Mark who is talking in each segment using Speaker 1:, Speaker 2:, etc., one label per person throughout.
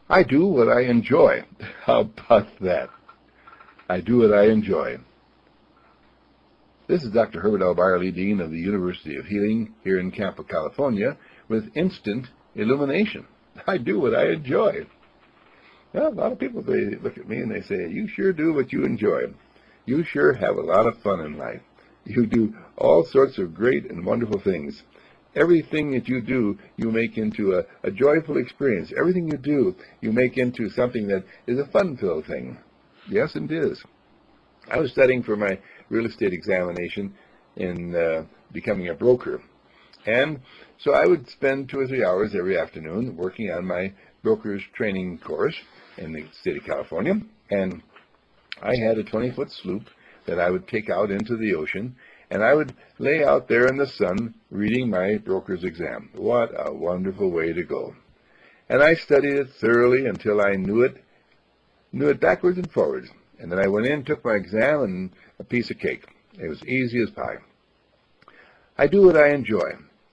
Speaker 1: I do what I enjoy. How about that? I do what I enjoy. This is Dr. Herbert L. Byerly, Dean of the University of Healing here in Campo, California, with instant illumination. I do what I enjoy. Well, a lot of people, they look at me and they say, you sure do what you enjoy. You sure have a lot of fun in life. You do all sorts of great and wonderful things. Everything that you do, you make into a joyful experience. Everything you do, you make into something that is a fun-filled thing. Yes, it is. I was studying for my real estate examination in becoming a broker. And so I would spend 2 or 3 hours every afternoon working on my broker's training course in the state of California. And I had a 20-foot sloop that I would take out into the ocean, and I would lay out there in the sun reading my broker's exam. What a wonderful way to go. And I studied it thoroughly until I knew it backwards and forwards. And then I went in, took my exam, and a piece of cake. It was easy as pie. I do what I enjoy.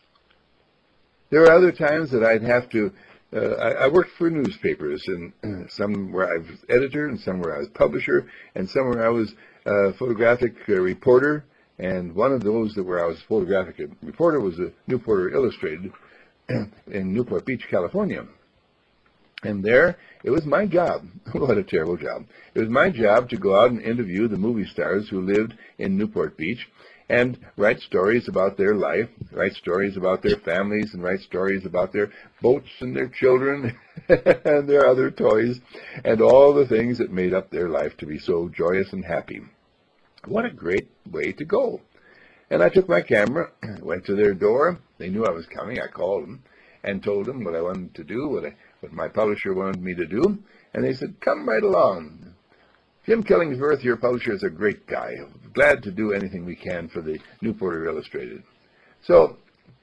Speaker 1: There are other times that I'd have to, I worked for newspapers, and some where I was editor, and some where I was publisher, and some where I was photographic reporter, and one of those that where I was photographic reporter was the Newporter Illustrated in Newport Beach, California. And there, it was my job. What a terrible job. It was my job to go out and interview the movie stars who lived in Newport Beach and write stories about their life, write stories about their families, and write stories about their boats and their children and their other toys and all the things that made up their life to be so joyous and happy. What a great way to go. And I took my camera, went to their door. They knew I was coming. I called them and told them what I wanted to do, what my publisher wanted me to do, and they said, come right along. Jim Killingsworth, your publisher, is a great guy. Glad to do anything we can for the Newporter Illustrated. So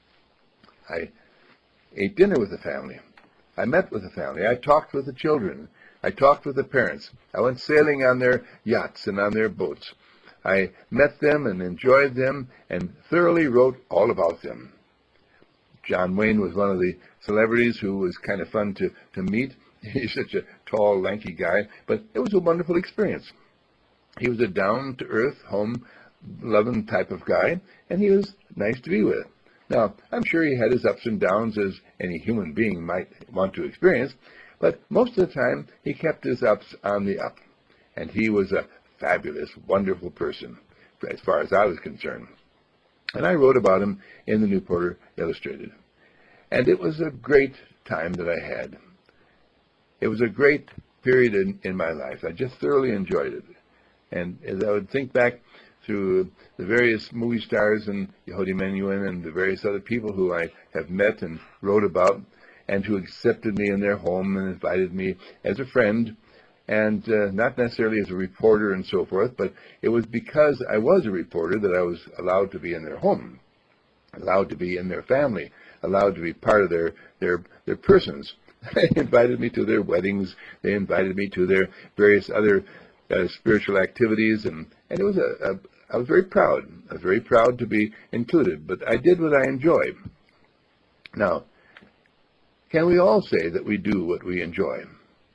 Speaker 1: I ate dinner with the family. I met with the family. I talked with the children. I talked with the parents. I went sailing on their yachts and on their boats. I met them and enjoyed them and thoroughly wrote all about them. John Wayne was one of the celebrities who was kind of fun to meet. He's such a tall, lanky guy, but it was a wonderful experience. He was a down-to-earth, home-loving type of guy, and he was nice to be with. Now, I'm sure he had his ups and downs, as any human being might want to experience, but most of the time he kept his ups on the up, and he was a fabulous, wonderful person, as far as I was concerned. And I wrote about him in the Newporter Illustrated. And it was a great time that I had. It was a great period in my life. I just thoroughly enjoyed it. And as I would think back through the various movie stars and Yehudi Menuhin and the various other people who I have met and wrote about and who accepted me in their home and invited me as a friend, and not necessarily as a reporter and so forth, but it was because I was a reporter that I was allowed to be in their home, allowed to be in their family, allowed to be part of their persons. They invited me to their weddings. They invited me to their various other spiritual activities, and it was I was very proud. I was very proud to be included, but I did what I enjoyed. Now, can we all say that we do what we enjoy?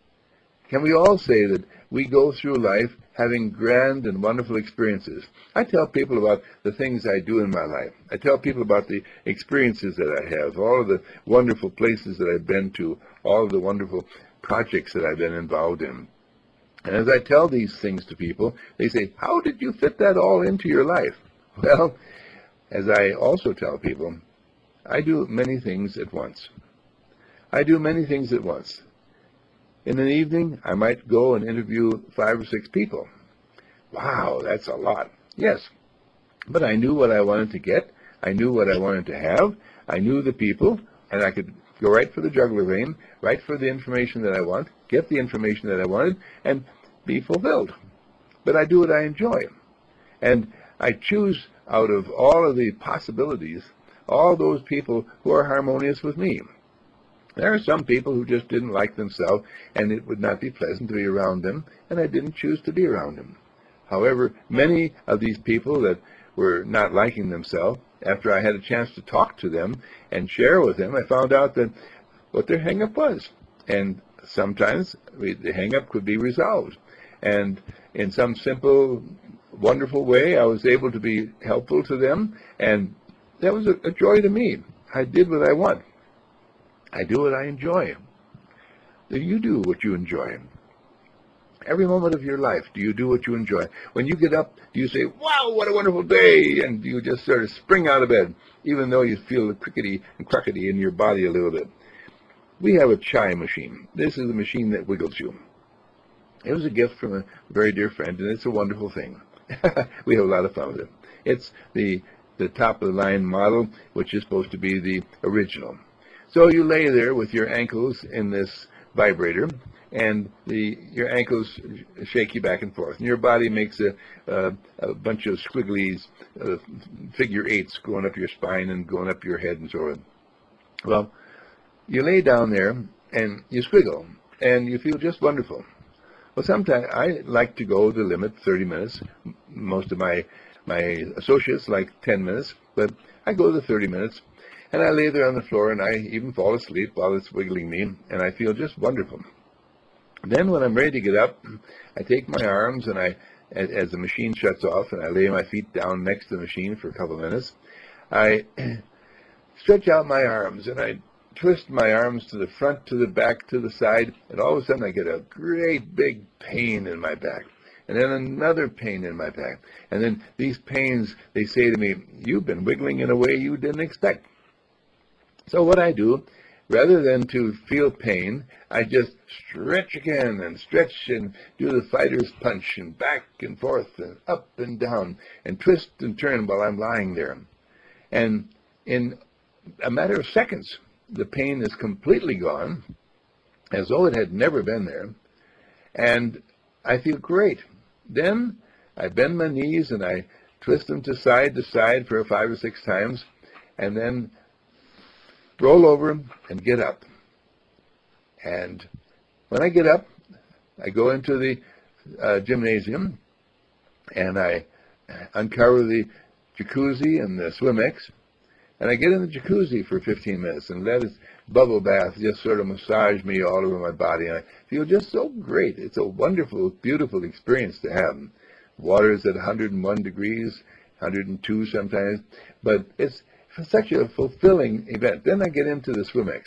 Speaker 1: Can we all say that we go through life having grand and wonderful experiences? I tell people about the things I do in my life. I tell people about the experiences that I have, all of the wonderful places that I've been to, all of the wonderful projects that I've been involved in. And as I tell these things to people, they say, how did you fit that all into your life? Well, as I also tell people, I do many things at once. I do many things at once. In an evening, I might go and interview 5 or 6 people. Wow, that's a lot. Yes, but I knew what I wanted to get. I knew what I wanted to have. I knew the people, and I could go right for the jugular vein, right for the information that I want, get the information that I wanted, and be fulfilled. But I do what I enjoy. And I choose out of all of the possibilities, all those people who are harmonious with me. There are some people who just didn't like themselves, and it would not be pleasant to be around them, and I didn't choose to be around them. However, many of these people that were not liking themselves, after I had a chance to talk to them and share with them, I found out that what their hang-up was. And sometimes the hang-up could be resolved. And in some simple, wonderful way, I was able to be helpful to them, and that was a joy to me. I did what I want. I do what I enjoy. You do what you enjoy. Every moment of your life, do you do what you enjoy? When you get up, do you say, wow, what a wonderful day, and do you just sort of spring out of bed, even though you feel the crickety and cruckety in your body a little bit? We have a chai machine. This is a machine that wiggles you. It was a gift from a very dear friend, and it's a wonderful thing. We have a lot of fun with it. It's the top-of-the-line model, which is supposed to be the original. So you lay there with your ankles in this vibrator, and your ankles shake you back and forth. And your body makes a bunch of squigglies, figure eights going up your spine and going up your head and so on. Well, you lay down there, and you squiggle, and you feel just wonderful. Well, sometimes I like to go the limit, 30 minutes. Most of my associates like 10 minutes, but I go the 30 minutes, and I lay there on the floor, and I even fall asleep while it's wiggling me, and I feel just wonderful. Then when I'm ready to get up, I take my arms, and as the machine shuts off, and I lay my feet down next to the machine for a couple of minutes, I stretch out my arms, and I twist my arms to the front, to the back, to the side, and all of a sudden I get a great big pain in my back, and then another pain in my back. And then these pains, they say to me, you've been wiggling in a way you didn't expect. So what I do, rather than to feel pain, I just stretch again and stretch and do the fighter's punch and back and forth and up and down and twist and turn while I'm lying there. And in a matter of seconds, the pain is completely gone, as though it had never been there, and I feel great. Then I bend my knees and I twist them to side for 5 or 6 times, and then roll over and get up. And when I get up, I go into the gymnasium, and I uncover the jacuzzi and the Swimex, and I get in the jacuzzi for 15 minutes and let its bubble bath just sort of massage me all over my body. And I feel just so great. It's a wonderful, beautiful experience to have. Water is at 101 degrees, 102 sometimes, but it's such a fulfilling event. Then I get into the Swimex.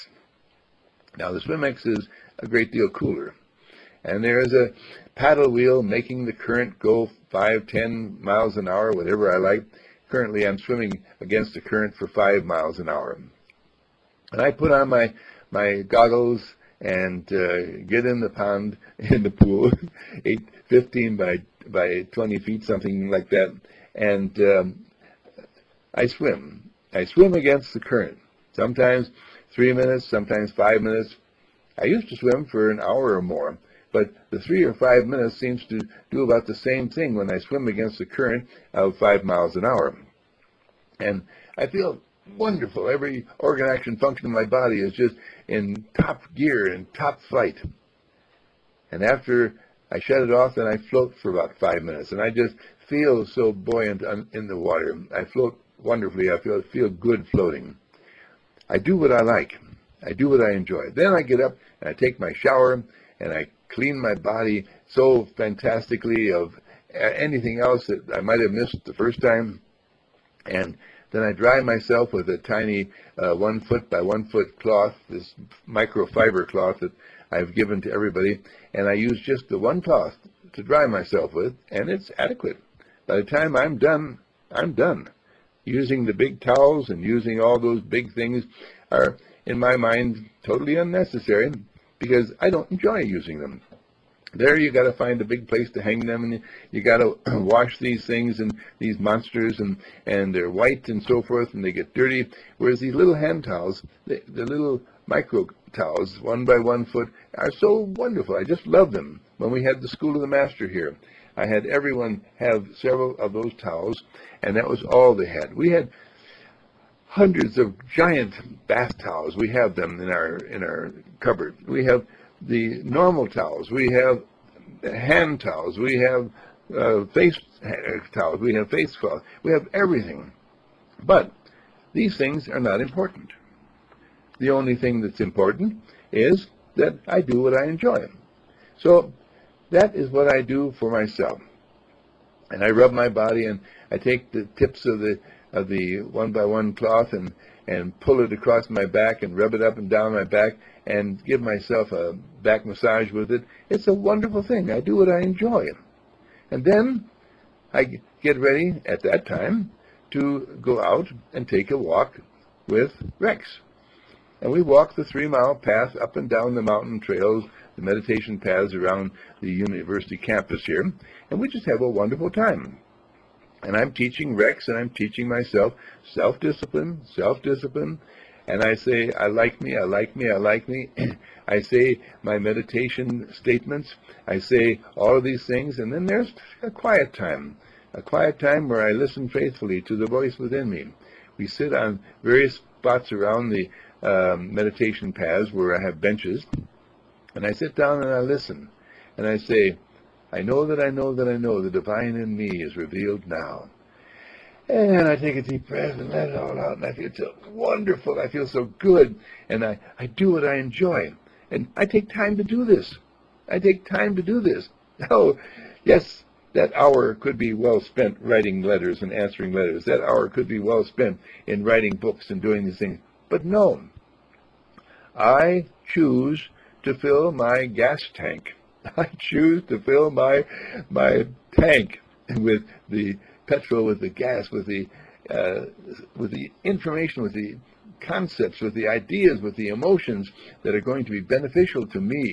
Speaker 1: Now, the Swimex is a great deal cooler. And there's a paddle wheel making the current go 5, 10 miles an hour, whatever I like. Currently, I'm swimming against the current for 5 miles an hour. And I put on my goggles and get in the pond, in the pool, 15 by 20 feet, something like that. And I swim. I swim against the current. Sometimes 3 minutes, sometimes 5 minutes. I used to swim for an hour or more. But the 3 or 5 minutes seems to do about the same thing when I swim against the current of 5 miles an hour. And I feel wonderful. Every organ, action, function of my body is just in top gear and top flight. And after I shut it off, then I float for about 5 minutes. And I just feel so buoyant in the water. I float wonderfully. I feel good floating. I do what I like. I do what I enjoy. Then I get up and I take my shower and I clean my body so fantastically of anything else that I might have missed the first time. And then I dry myself with a tiny 1 foot by 1 foot cloth, this microfiber cloth that I've given to everybody. And I use just the one cloth to dry myself with, and it's adequate. By the time I'm done, I'm done. Using the big towels and using all those big things are, in my mind, totally unnecessary, because I don't enjoy using them. There you got to find a big place to hang them, and you got to wash these things and these monsters, and they're white and so forth, and they get dirty. Whereas these little hand towels, the little micro towels, 1 by 1 foot, are so wonderful. I just love them. When we had the School of the Master here, I had everyone have several of those towels, and that was all they had. We had hundreds of giant bath towels. We have them in our cupboard. We have the normal towels. We have hand towels. We have face towels. We have face cloths. We have everything. But these things are not important. The only thing that's important is that I do what I enjoy. So that is what I do for myself. And I rub my body, and I take the tips of the one-by-one cloth and pull it across my back and rub it up and down my back and give myself a back massage with it. It's a wonderful thing. I do what I enjoy. And then I get ready at that time to go out and take a walk with Rex. And we walk the 3-mile path up and down the mountain trails, the meditation paths around the university campus here, and we just have a wonderful time. And I'm teaching Rex and I'm teaching myself self-discipline, and I say, I like me, I like me, I like me. I say my meditation statements, I say all of these things, and then there's a quiet time where I listen faithfully to the voice within me. We sit on various spots around the meditation paths where I have benches, and I sit down and I listen, and I say, I know that I know that I know the divine in me is revealed now. And I take a deep breath and let it all out, and I feel so wonderful, I feel so good, and I do what I enjoy. And I take time to do this. Oh, yes, that hour could be well spent writing letters and answering letters. That hour could be well spent in writing books and doing these things. But no, I choose to fill my gas tank. I choose to fill my tank with the petrol, with the gas, with the information, with the concepts, with the ideas, with the emotions that are going to be beneficial to me.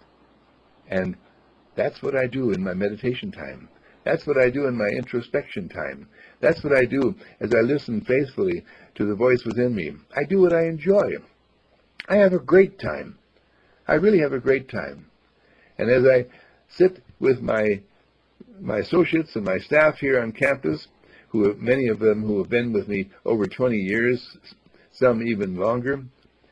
Speaker 1: And that's what I do in my meditation time. That's what I do in my introspection time. That's what I do as I listen faithfully to the voice within me. I do what I enjoy. I have a great time. I really have a great time. And as I sit with my associates and my staff here on campus, many of them who have been with me over 20 years, some even longer,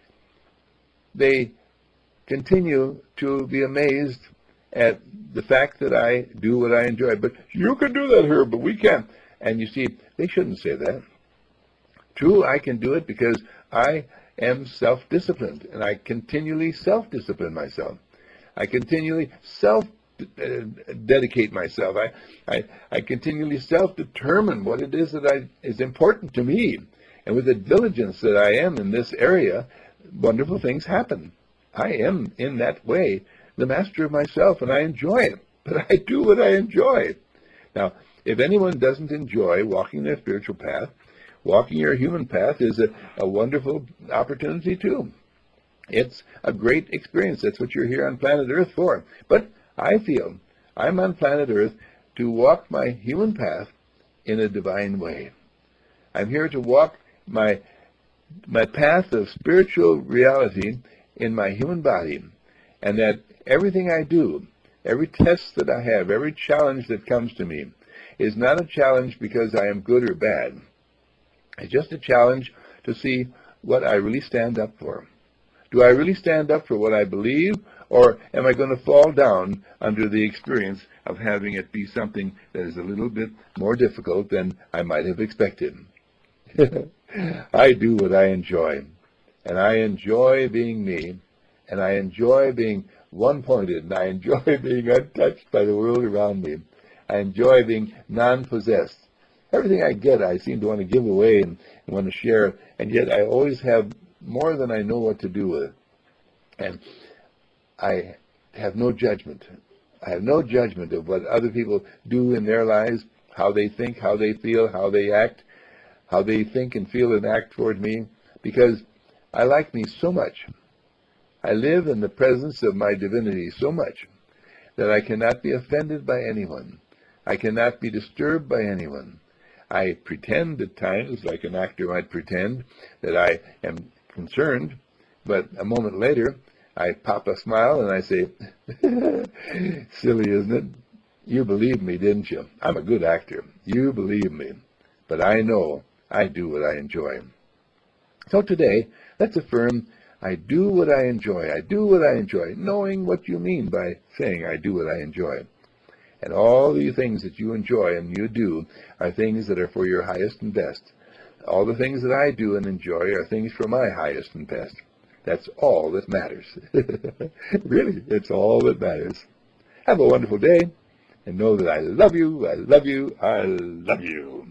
Speaker 1: they continue to be amazed at the fact that I do what I enjoy. But you can do that, Herb, but we can't. And you see, they shouldn't say that. True, I can do it because I am self-disciplined, and I continually self-discipline myself. I continually self-dedicate myself. I continually self-determine what it is that is important to me. And with the diligence that I am in this area, wonderful things happen. I am, in that way, the master of myself, and I enjoy it. But I do what I enjoy. Now, if anyone doesn't enjoy walking their spiritual path, walking your human path is a wonderful opportunity too. It's a great experience. That's what you're here on planet Earth for. But I feel I'm on planet Earth to walk my human path in a divine way. I'm here to walk my path of spiritual reality in my human body, and that everything I do, every test that I have, every challenge that comes to me, is not a challenge because I am good or bad. It's just a challenge to see what I really stand up for. Do I really stand up for what I believe, or am I going to fall down under the experience of having it be something that is a little bit more difficult than I might have expected? I do what I enjoy, and I enjoy being me, and I enjoy being one-pointed, and I enjoy being untouched by the world around me. I enjoy being non-possessed. Everything I get, I seem to want to give away and want to share, and yet I always have more than I know what to do with it. And I have no judgment. I have no judgment of what other people do in their lives, how they think, how they feel, how they act, how they think and feel and act toward me, because I like me so much. I live in the presence of my divinity so much that I cannot be offended by anyone. I cannot be disturbed by anyone. I pretend at times, like an actor might pretend, that I am concerned, but a moment later I pop a smile and I say, silly, isn't it? You believed me, didn't you? I'm a good actor. You believe me. But I know I do what I enjoy. So today, let's affirm, I do what I enjoy. I do what I enjoy, knowing what you mean by saying I do what I enjoy. And all the things that you enjoy and you do are things that are for your highest and best. All the things that I do and enjoy are things for my highest and best. That's all that matters. Really, it's all that matters. Have a wonderful day, and know that I love you, I love you, I love you.